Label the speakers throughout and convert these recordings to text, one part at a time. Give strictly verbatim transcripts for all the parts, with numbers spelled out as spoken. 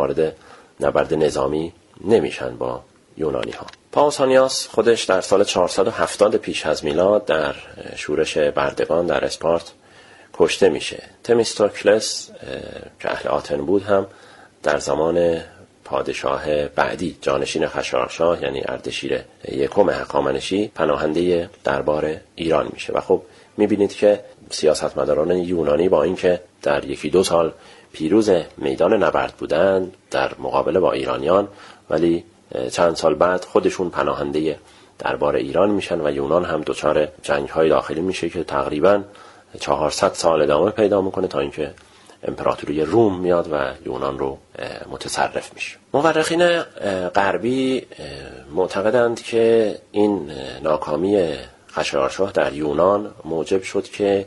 Speaker 1: وارد نبرد نظامی نمیشن با یونانی ها. پاوسانیاس خودش در سال چهارصد و هفتاد پیش از میلاد در شورش بردگان در اسپارت کشته میشه. تمیستوکلس که اهل آتن بود هم در زمان پادشاه بعدی جانشین خشایارشاه یعنی اردشیر یکم هخامنشی پناهنده دربار ایران میشه و خب میبینید که سیاستمداران یونانی با اینکه در یکی دو سال پیروز میدان نبرد بودند در مقابله با ایرانیان، ولی چند سال بعد خودشون پناهنده دربار ایران میشن و یونان هم دچار جنگ‌های داخلی میشه که تقریباً چهارصد سال ادامه پیدا میکنه تا اینکه امپراتوری روم میاد و یونان رو متصرف میشه. مورخین غربی معتقدند که این ناکامی خشایارشاه در یونان موجب شد که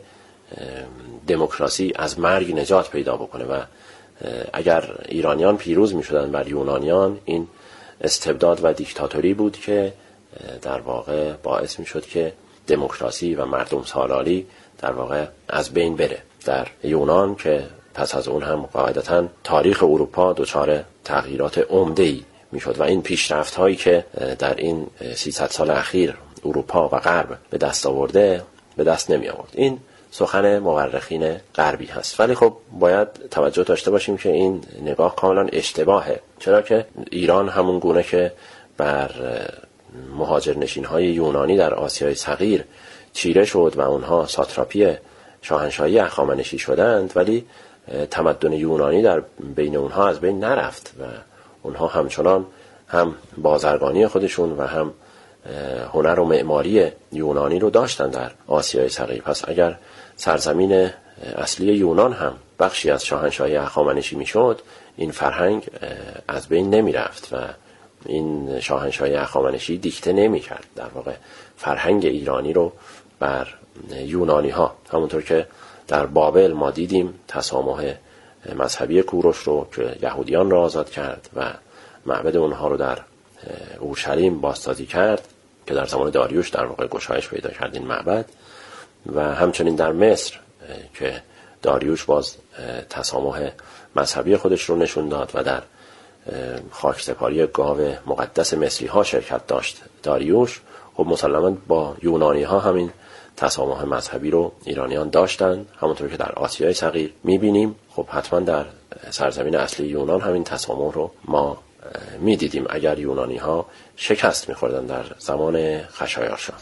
Speaker 1: دموکراسی از مرگ نجات پیدا بکنه و اگر ایرانیان پیروز میشدن بر یونانیان، این استبداد و دیکتاتوری بود که در واقع باعث میشد که دموکراسی و مردم سالاری در واقع از بین بره در یونان، که پس از اون هم قاعدتاً تاریخ اروپا دچار تغییرات عمده‌ای میشد و این پیشرفت هایی که در این سیصد سال اخیر اروپا و غرب به دست آورده به دست نمی آورد. این سخن مورخین غربی هست، ولی خب باید توجه داشته باشیم که این نگاه کاملا اشتباهه، چرا که ایران همون گونه که بر مهاجرنشین های یونانی در آسیای صغیر چیره شد و اونها ساتراپی شاهنشاهی هخامنشی شدند، ولی تمدن یونانی در بین اونها از بین نرفت و اونها همچنان هم بازرگانی خودشون و هم هنر و معماری یونانی رو داشتن در آسیای صغیر. پس اگر سرزمین اصلی یونان هم بخشی از شاهنشاهی هخامنشی میشد، این فرهنگ از بین نمی رفت و این شاهنشاهی هخامنشی دیکته نمی کرد در واقع فرهنگ ایرانی رو بر یونانی ها. همونطور که در بابل ما دیدیم تسامح مذهبی کوروش رو که یهودیان را آزاد کرد و معبد اونها رو در اورشلیم بازسازی کرد که در زمان داریوش در واقع گشایش پیدا کرد این معبد، و همچنین در مصر که داریوش باز تسامح مذهبی خودش رو نشون داد و در خاکسپاری گاو مقدس مصری ها شرکت داشت داریوش. خب مسلماً با یونانی ها همین تسامح مذهبی رو ایرانیان داشتن، همونطور که در آسیای صغیر میبینیم. خب حتما در سرزمین اصلی یونان همین تسامح رو ما میدیدیم اگر یونانی ها شکست میخوردن در زمان خشایارشاه.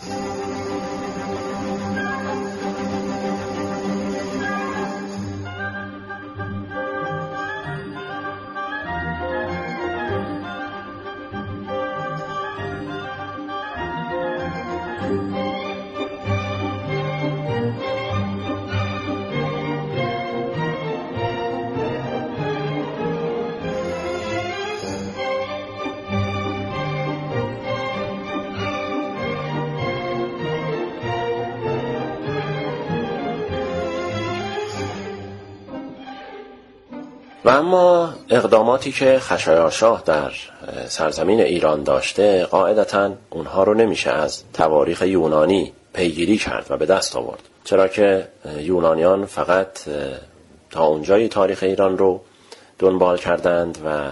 Speaker 1: و اما اقداماتی که خشایارشاه در سرزمین ایران داشته قاعدتاً اونها رو نمیشه از تواریخ یونانی پیگیری کرد و به دست آورد، چرا که یونانیان فقط تا اونجایی تاریخ ایران رو دنبال کردند و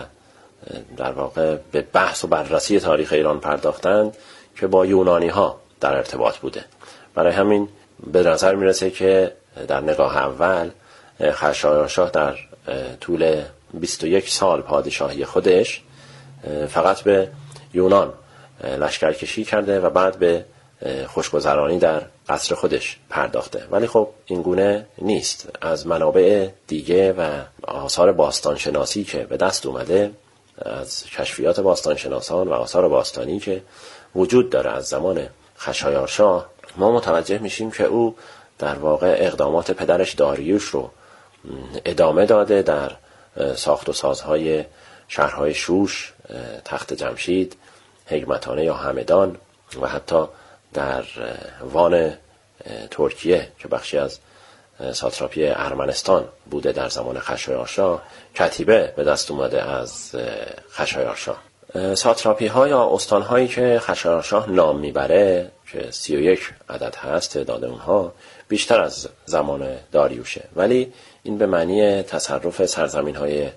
Speaker 1: در واقع به بحث و بررسی تاریخ ایران پرداختند که با یونانی ها در ارتباط بوده. برای همین به نظر میرسه که در نگاه اول خشایارشاه در طول بیست و یک سال پادشاهی خودش فقط به یونان لشکرکشی کرده و بعد به خوشگذرانی در قصر خودش پرداخته، ولی خب این گونه نیست. از منابع دیگه و آثار باستانشناسی که به دست اومده، از کشفیات باستانشناسان و آثار باستانی که وجود داره از زمان خشایارشاه، ما متوجه میشیم که او در واقع اقدامات پدرش داریوش رو ادامه داده در ساخت و سازهای شهرهای شوش، تخت جمشید، هگمتانه یا همدان و حتی در وان ترکیه که بخشی از ساتراپی ارمنستان بوده در زمان خشایارشاه، کتیبه به دست اومده از خشایارشاه. ساتراپی ها یا استان هایی که خشایارشاه نام میبره که سی و یک عدد هست تعداد اونها، بیشتر از زمان داریوشه، ولی این به معنی تصرف سرزمین های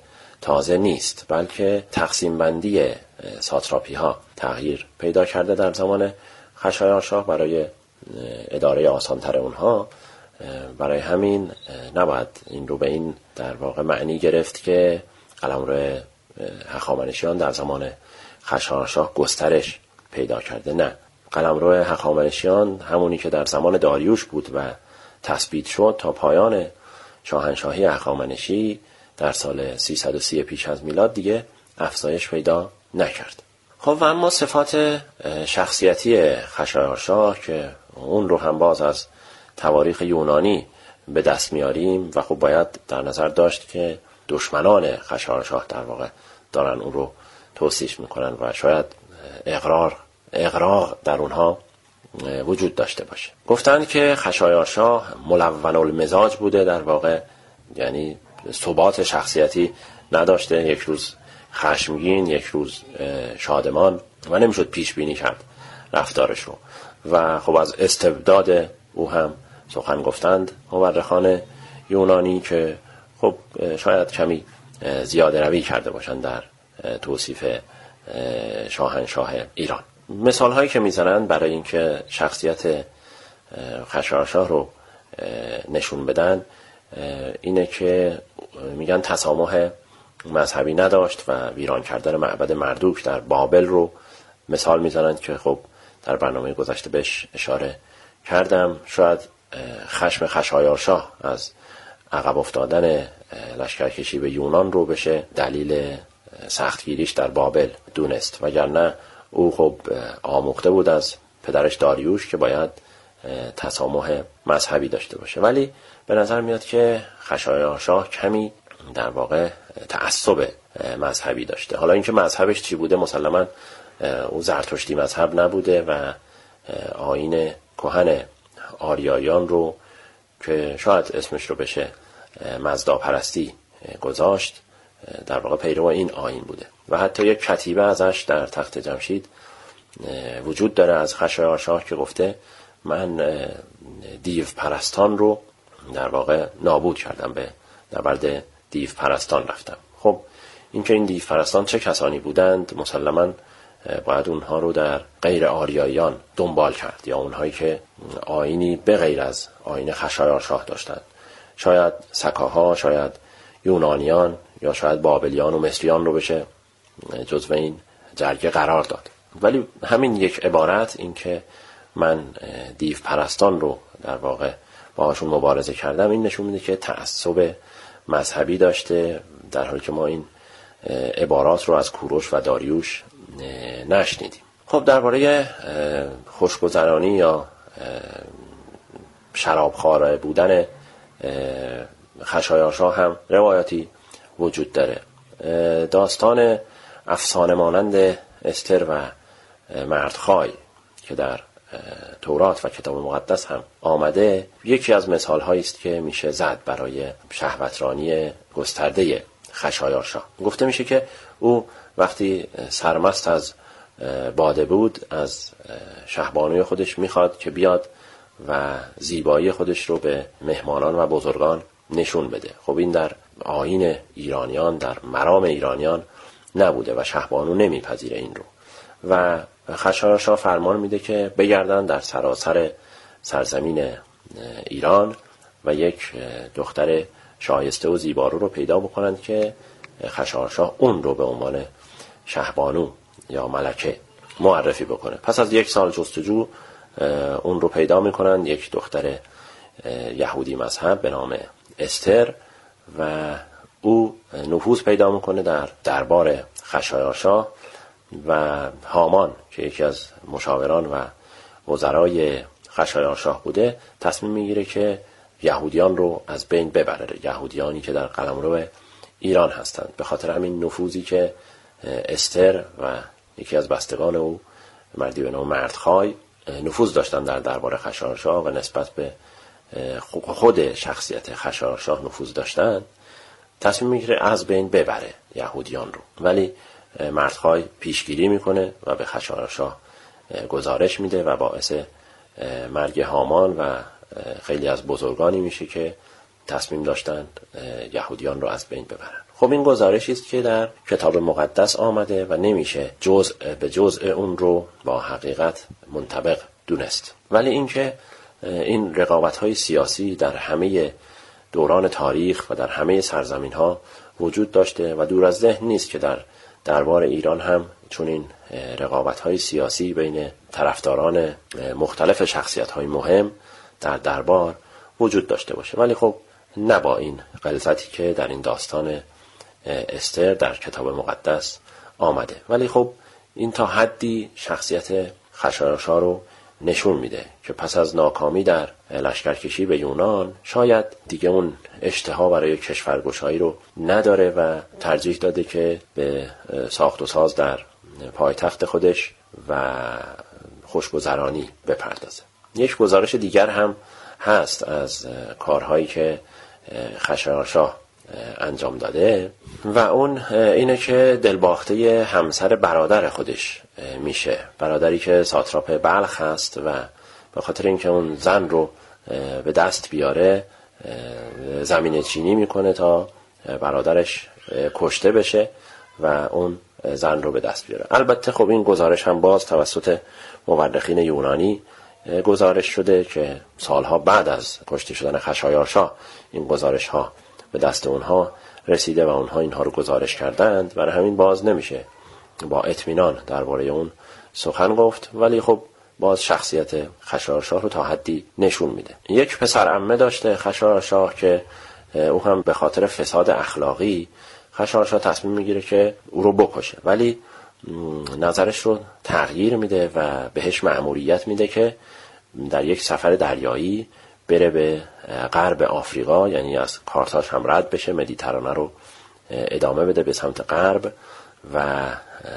Speaker 1: تازه نیست، بلکه تقسیم بندی ساتراپی ها تغییر پیدا کرده در زمان خشایارشاه برای اداره آسانتر اونها. برای همین نباید این رو به این در واقع معنی گرفت که قلمرو هخامنشیان در زمان خشایارشاه گسترش پیدا کرده. نه، قلمرو هخامنشیان همونی که در زمان داریوش بود و تثبیت شد تا پایان شاهنشاهی هخامنشی در سال سیصد و سی پیش از میلاد دیگه افزایش پیدا نکرد. خب و اما صفات شخصیتی خشایارشاه که اون رو هم باز از تواریخ یونانی به دست میاریم و خب باید در نظر داشت که دشمنان خشایارشاه در واقع دارن اون رو توصیف میکنن و شاید اقرار اقراق در اونها وجود داشته باشه. گفتن که خشایارشاه ملون المزاج بوده، در واقع یعنی ثبات شخصیتی نداشته، یک روز خشمگین یک روز شادمان و نمیشد پیش بینی کرد رفتارش رو. و خب از استبداد او هم سخن گفتند مورخان یونانی که خب شاید کمی زیاده روی کرده باشند در توصیف شاهنشاه ایران. مثال هایی که میزنند برای اینکه شخصیت خشایارشاه رو نشون بدن اینه که میگن تسامح مذهبی نداشت و ویران کردن معبد مردوک در بابل رو مثال میزنند که خب در برنامه گذشته بهش اشاره کردم. شاید خشم خشایارشاه از عقب افتادن لشکرکشی به یونان رو بشه دلیل سختگیریش در بابل دونست، وگرنه او خب آموخته بود از پدرش داریوش که باید تسامح مذهبی داشته باشه. ولی به نظر میاد که خشایارشاه کمی در واقع تعصب مذهبی داشته. حالا اینکه مذهبش چی بوده، مسلماً او زرتشتی مذهب نبوده و آیین کهن آریایان رو که شاید اسمش رو بشه مزداپرستی گذاشت در واقع پیرو این آیین بوده و حتی یک کتیبه ازش در تخت جمشید وجود داره از خشایارشاه که گفته من دیو پرستان رو در واقع نابود کردم، به نبرد دیو پرستان رفتم. خب اینکه این دیو پرستان چه کسانی بودند مسلماً باید اونها رو در غیر آریاییان دنبال کرد یا اونهایی که آیینی به غیر از آیین خشایارشاه داشتند، شاید سکاها، شاید یونانیان یا شاید بابلیان و مصریان رو بشه جزو این جرگه قرار داد. ولی همین یک عبارت، این که من دیو پرستان رو در واقع باهاشون مبارزه کردم، این نشون میده که تعصب مذهبی داشته، در حالی که ما این عبارات رو از کوروش و داریوش نشنیدیم. خب درباره خوشگذرانی یا شرابخوار بودن خشایارشاه هم روایاتی وجود داره. داستان افسانه مانند استر و مردخای که در تورات و کتاب مقدس هم آمده یکی از مثال هایی است که میشه زد برای شهوترانی گسترده خشایارشاه. گفته میشه که او وقتی سرمست از باده بود از شهبانوی خودش میخواد که بیاد و زیبایی خودش رو به مهمانان و بزرگان نشون بده. خب این در آیین ایرانیان، در مرام ایرانیان نبوده و شهبانو نمیپذیره این رو و خشایارشاه فرمان میده که بگردن در سراسر سرزمین ایران و یک دختر شایسته و زیبارو رو پیدا بکنند که خشایارشاه اون رو به عنوان شهبانو یا ملکه معرفی بکنه. پس از یک سال جستجو اون رو پیدا میکنن، یک دختر یهودی مذهب به نام استر، و او نفوذ پیدا میکنه در دربار خشایارشاه و هامان که یکی از مشاوران و وزرای خشایارشاه بوده تصمیم میگیره که یهودیان رو از بین ببره، یهودیانی که در قلمرو ایران هستند. به خاطر همین نفوذی که استر و یکی از بستگان او مردی به نام مردخای نفوذ داشتن در دربار خشایارشاه و نسبت به خود شخصیت خشایارشاه نفوذ داشتن، تصمیم میگیره از بین ببره یهودیان رو. ولی مردخای پیشگیری میکنه و به خشایارشاه گزارش میده و باعث مرگ هامان و خیلی از بزرگانی میشه که تصمیم داشتن یهودیان رو از بین ببرن. خب این گزارشی است که در کتاب مقدس آمده و نمیشه جزء به جزء اون رو با حقیقت منطبق دونست. ولی اینکه این رقابت‌های سیاسی در همه دوران تاریخ و در همه سرزمین‌ها وجود داشته و دور از ذهن نیست که در دربار ایران هم چون این رقابت‌های سیاسی بین طرفداران مختلف شخصیت‌های مهم در دربار وجود داشته باشه. ولی خب نه با این غلظتی که در این داستان استر در کتاب مقدس آمده. ولی خب این تا حدی شخصیت خشایارشا رو نشون میده که پس از ناکامی در لشکرکشی به یونان شاید دیگه اون اشتها برای کشورگشایی رو نداره و ترجیح داده که به ساخت و ساز در پایتخت خودش و خوشگذرانی بپردازه. یک گزارش دیگر هم هست از کارهایی که خشایارشا انجام داده و اون اینه که دلباخته همسر برادر خودش میشه، برادری که ساتراپ بلخ هست و به خاطر اینکه اون زن رو به دست بیاره زمین چینی میکنه تا برادرش کشته بشه و اون زن رو به دست بیاره. البته خب این گزارش هم باز توسط مورخین یونانی گزارش شده که سالها بعد از کشته شدن خشایارشا این گزارش ها به دست اونها رسیده و اونها اینها رو گزارش کردند. برای همین باز نمیشه با اطمینان درباره اون سخن گفت، ولی خب باز شخصیت خشایارشا رو تا حدی نشون میده. یک پسر عمه داشته خشایارشا که او هم به خاطر فساد اخلاقی خشایارشا تصمیم میگیره که او رو بکشه، ولی نظرش رو تغییر میده و بهش مأموریت میده که در یک سفر دریایی بره به غرب آفریقا، یعنی از کارتاژ هم رد بشه، مدیترانه رو ادامه بده به سمت غرب و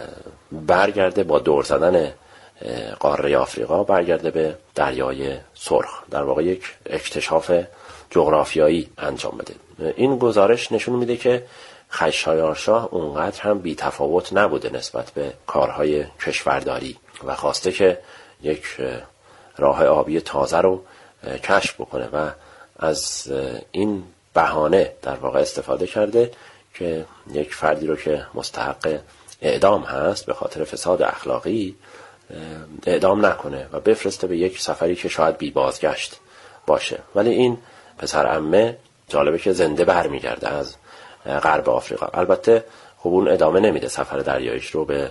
Speaker 1: برگرده با دور زدن قاره آفریقا برگرده به دریای سرخ، در واقع یک اکتشاف جغرافیایی انجام بده. این گزارش نشون میده که خشایارشا اونقدر هم بی تفاوت نبوده نسبت به کارهای کشورداری و خواسته که یک راه آبی تازه رو کشف بکنه و از این بهانه در واقع استفاده کرده که یک فردی رو که مستحق اعدام هست به خاطر فساد اخلاقی اعدام نکنه و بفرسته به یک سفری که شاید بی بازگشت باشه. ولی این پسر عمه جالبه که زنده برمیگرده از غرب آفریقا. البته خب اون ادامه نمیده سفر دریاییش رو به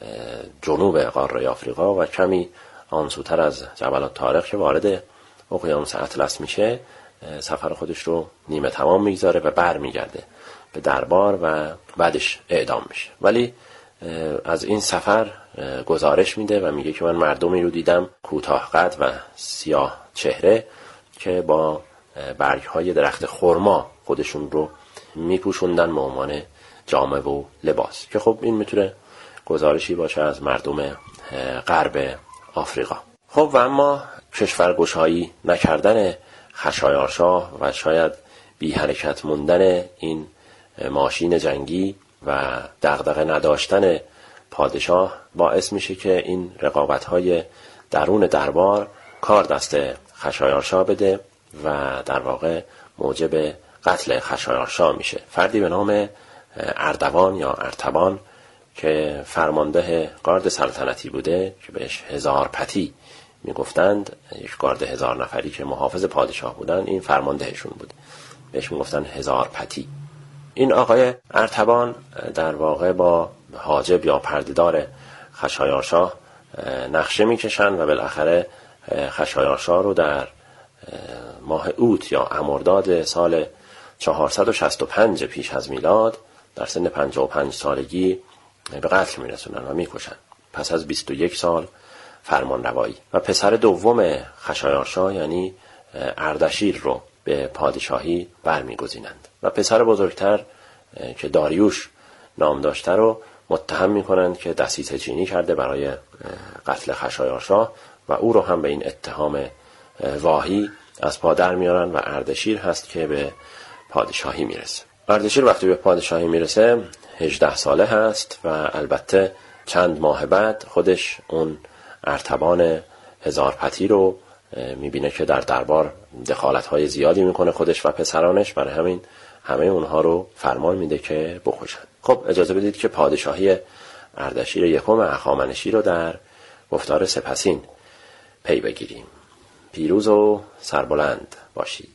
Speaker 1: جنوب قاره آفریقا و کمی آنسوتر از جبل الطارق که وارد اقیانوس اطلس میشه سفر خودش رو نیمه تمام میگذاره و برمیگرده به دربار و بعدش اعدام میشه. ولی از این سفر گزارش میده و میگه که من مردمی رو دیدم کوتاه قد و سیاه چهره که با برگ‌های درخت خرما خودشون رو میپوشوندن به عنوان جامه و لباس، که خب این میتونه گزارشی باشه از مردم غرب آفریقا. خب و اما کشورگشایی نکردن خشایارشا و شاید بی حرکت موندن این ماشین جنگی و دغدغه نداشتن پادشاه باعث میشه که این رقابت‌های درون دربار کار دست خشایارشا بده و در واقع موجب قتل خشایارشا میشه. فردی به نام اردوان یا ارتبان که فرمانده گارد سلطنتی بوده که بهش هزار پتی میگفتند، یک گارد هزار نفری که محافظ پادشاه بودن، این فرماندهشون بود، بهش میگفتن هزار پتی. این آقای ارتبان در واقع با حاجب یا پردهدار خشایارشا نقشه میکشن و بالاخره خشایارشا رو در ماه اوت یا امرداد سال چهارصد و شصت و پنج پیش از میلاد در سن پنجاه و پنج سالگی به قتل میرسونن و میکشن پس از بیست و یک سال فرمان روایی. و پسر دوم خشایارشا یعنی اردشیر رو به پادشاهی برمیگزینند و پسر بزرگتر که داریوش نام داشته رو متهم میکنند که دسیسه چینی کرده برای قتل خشایارشا و او رو هم به این اتهام واهی از پا در میارن و اردشیر هست که به پادشاهی میرسه. اردشیر وقتی به پادشاهی میرسه هجده ساله هست و البته چند ماه بعد خودش اون ارتبان هزار پتی رو میبینه که در دربار دخالت‌های زیادی میکنه خودش و پسرانش، برای همین همه اونها رو فرمان میده که بکشند. خب اجازه بدید که پادشاهی اردشیر یکم هخامنشی رو در گفتار سپسین پی بگیریم. پیروز و سربلند باشید.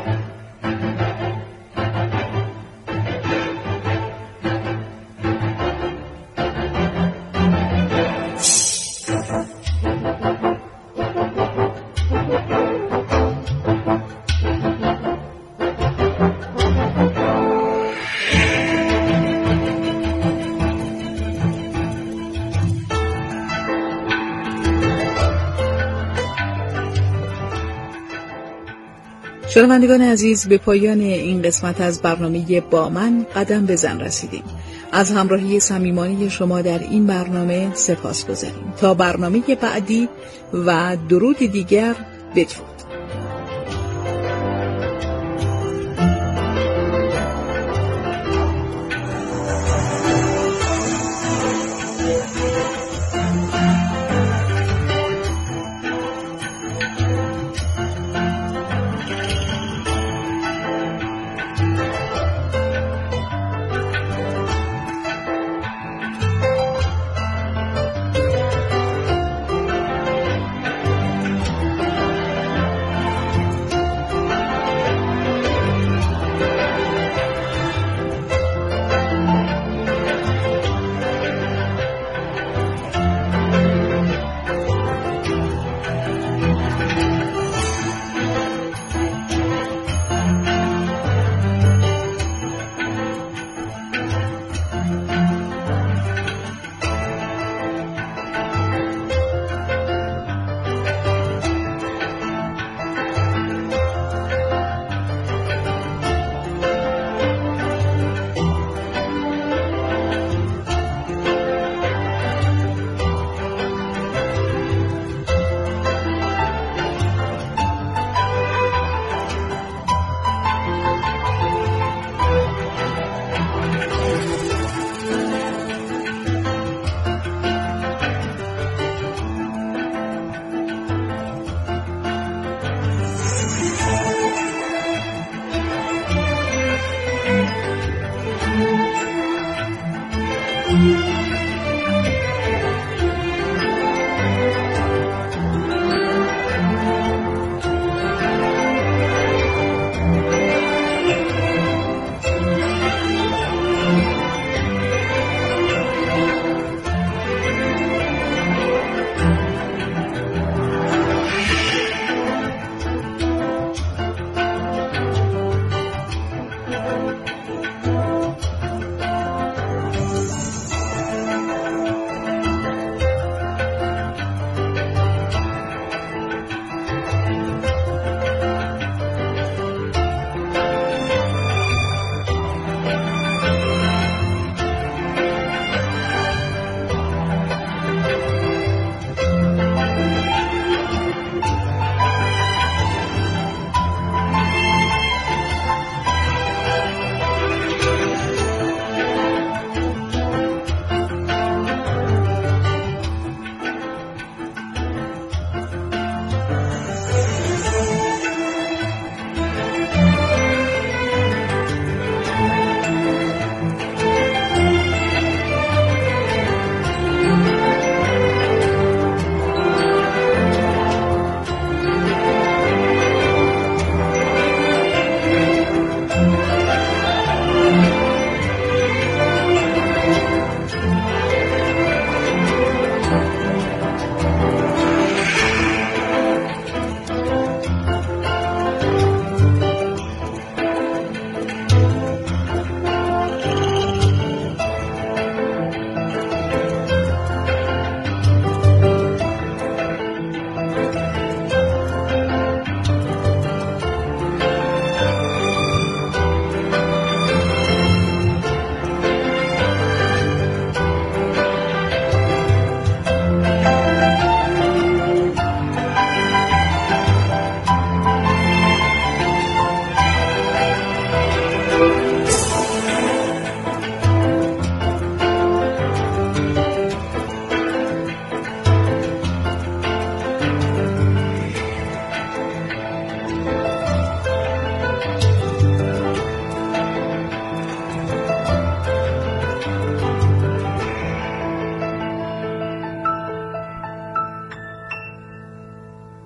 Speaker 2: شنوندگان عزیز، به پایان این قسمت از برنامه با من قدم بزن رسیدیم. از همراهی صمیمانه شما در این برنامه سپاسگزاریم. تا برنامه بعدی و درود دیگر، بدرود.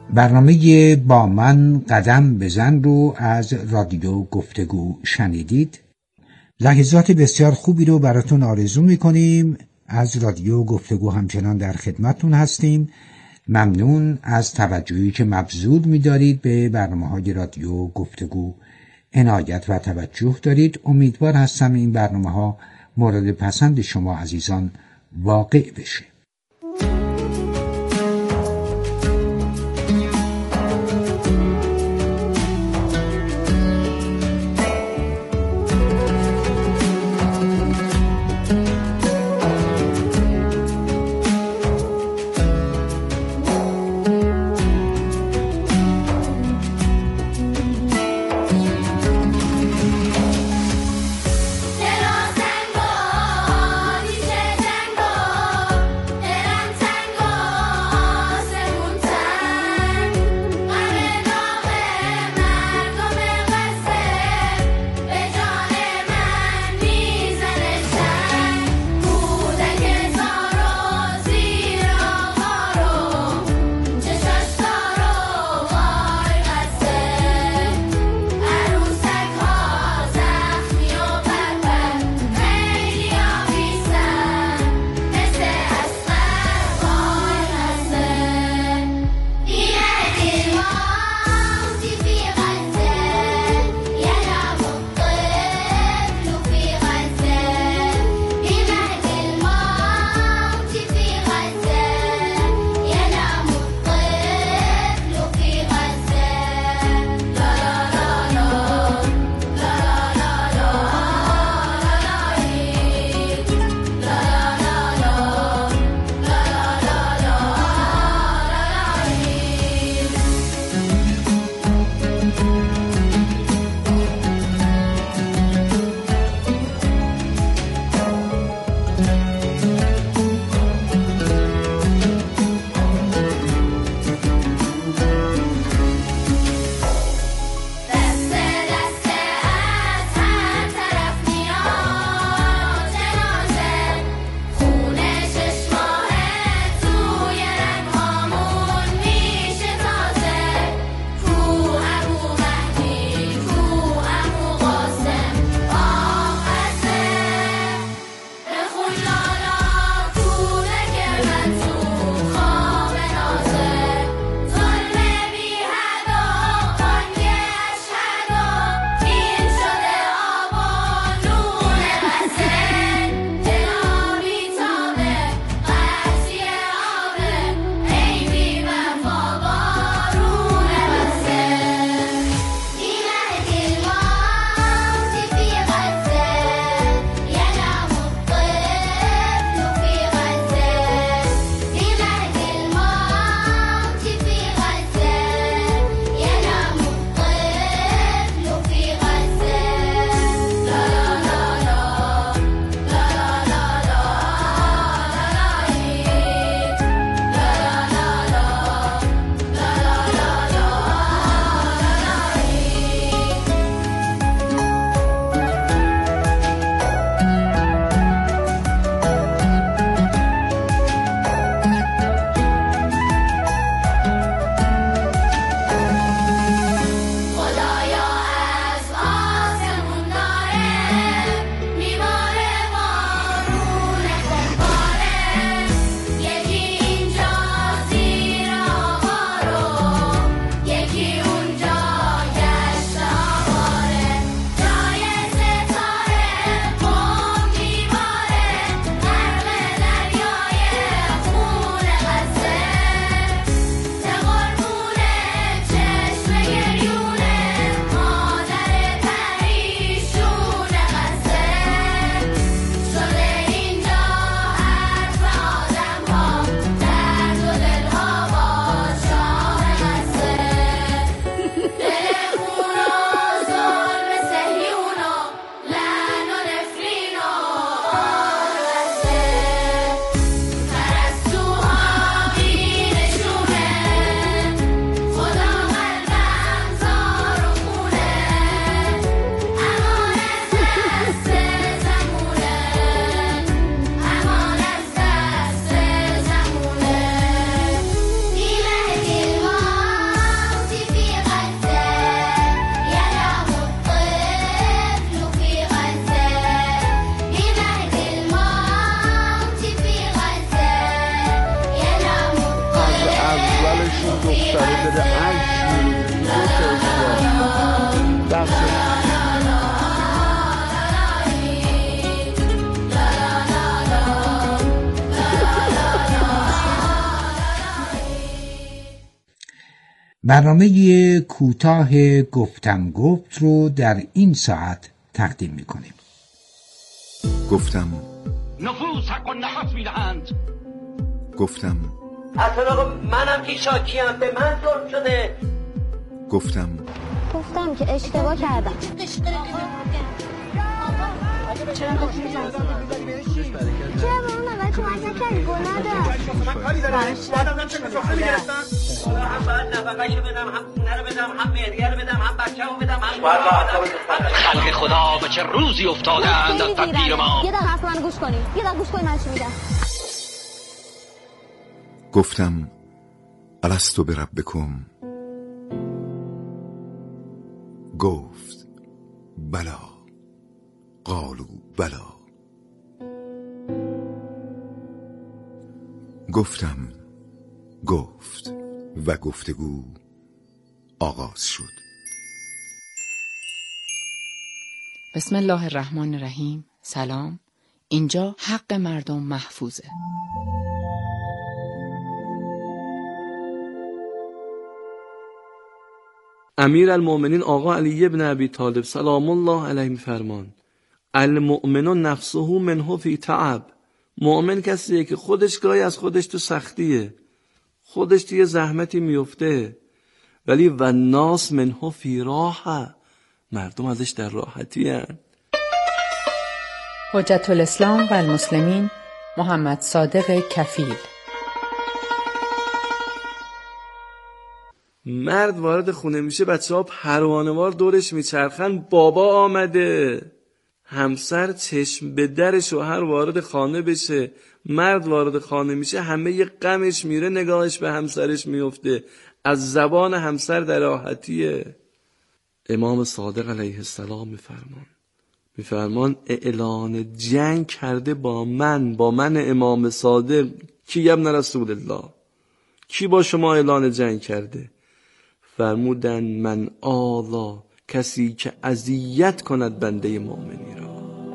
Speaker 3: برنامه با من قدم بزن رو از رادیو گفتگو شنیدید. لحظات بسیار خوبی رو براتون آرزو میکنیم. از رادیو گفتگو همچنان در خدمتتون هستیم. ممنون از توجهی که مبذول می‌دارید به برنامه‌های رادیو گفتگو. عنایت و توجه دارید. امیدوار هستم این برنامه‌ها مورد پسند شما عزیزان واقع بشه.
Speaker 4: شده عجل بخش
Speaker 3: برنامه کوتاه گفتم گفت رو در این ساعت تقدیم میکنیم.
Speaker 5: گفتم
Speaker 6: نفوس حق و نفس میدهند.
Speaker 5: گفتم
Speaker 7: اصلا منم که شاکیم، به من ظلم شده.
Speaker 5: گفتم
Speaker 8: گفتم که اشتباه کردم. چرا به اون اول کمک نکردی؟ گناه داشت. من کاری دارم. من چه کسافه میگرفتم؟
Speaker 7: حالا هم باید نفقه‌شو بدم، هم خونه رو بدم، هم مهریه رو بدم، هم بچه‌مو بدم، هم
Speaker 6: خلق خدا به چه روزی افتادند از تدبیر ما.
Speaker 8: یه دقیقه حرف من گوش کنی. یه دقیقه گوش کنی من چی میگم.
Speaker 5: گفتم الستو بربکم. گفت بلا. قالوا بلا. گفتم گفت و گفتگو آغاز شد.
Speaker 9: بسم الله الرحمن الرحیم. سلام. اینجا حق مردم محفوظه.
Speaker 4: امیر المؤمنین آقا علی ابن ابی طالب سلام الله علیه میفرمان المؤمن نفسه منه فی تعب. مؤمن کسیه که خودش گاهی از خودش تو سختیه، خودش توی زحمتی میفته، ولی و الناس منه فی راحه، مردم ازش در راحتی هن.
Speaker 9: حجت الاسلام و المسلمین محمد صادق کفیل.
Speaker 4: مرد وارد خونه میشه، بچه ها پروانه‌وار دورش میچرخن بابا آمده. همسر چشم به در شوهر وارد خانه بشه، مرد وارد خانه میشه، همه ی غمش میره، نگاهش به همسرش میفته، از زبان همسر در راحتیه. امام صادق علیه السلام میفرمان میفرمان اعلان جنگ کرده با من، با من امام صادق. کی ابن رسول الله؟ کی با شما اعلان جنگ کرده؟ فرمودن من آلا، کسی که اذیت کند بنده مؤمنی را.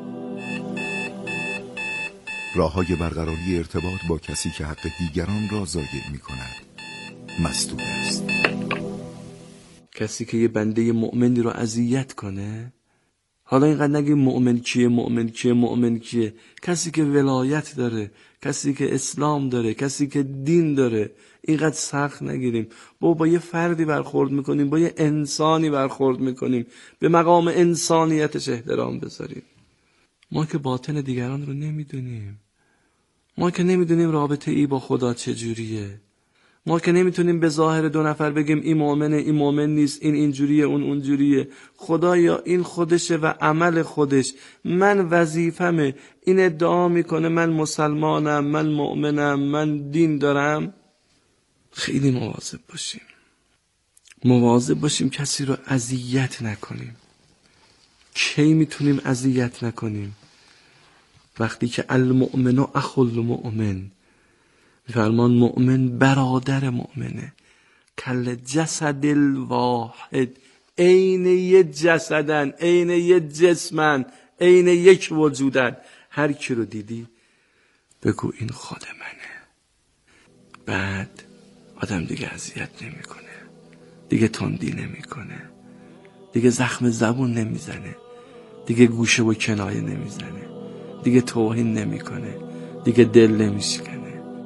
Speaker 5: راه‌های برقراری ارتباط با کسی که حق دیگران را ضایع می‌کند مسدود است.
Speaker 4: کسی که یه بنده مؤمنی را اذیت کنه، حالا اینقدر نگیم مؤمن کیه مؤمن کیه مؤمن کیه، کسی که ولایت داره، کسی که اسلام داره، کسی که دین داره، اینقدر سخت نگیریم. با با یه فردی برخورد میکنیم، با یه انسانی برخورد میکنیم، به مقام انسانیتش احترام بذاریم. ما که باطن دیگران رو نمیدونیم، ما که نمیدونیم رابطه ای با خدا چجوریه، ما که نمیتونیم به ظاهر دو نفر بگیم این مؤمنه این مؤمن نیست، این اینجوریه اون اونجوریه. خدایا این خودشه و عمل خودش، من وظیفمه. این ادعا میکنه من مسلمانم، من مؤمنم، من دین دارم. خیلی مواظب باشیم، مواظب باشیم کسی رو اذیت نکنیم. کی میتونیم اذیت نکنیم؟ وقتی که المؤمن اخو المؤمن، فرمان مؤمن برادر مؤمنه، کل جسد الواحد، عین یه جسدن، عین یه جسمن، عین یک وجودن. هر کی رو دیدی بگو این خود منه. بعد آدم دیگه اذیت نمیکنه، دیگه تندی نمیکنه، دیگه زخم زبون نمیزنه، دیگه گوشه و کنایه نمیزنه، دیگه توهین نمیکنه، دیگه دل نمیشکنه.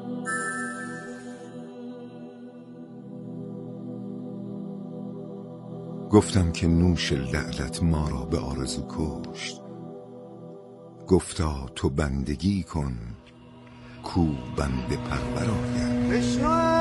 Speaker 5: گفتم که نوش لعلت ما را به آرزو کشت. گفتا تو بندگی کن کو بنده پرور آید.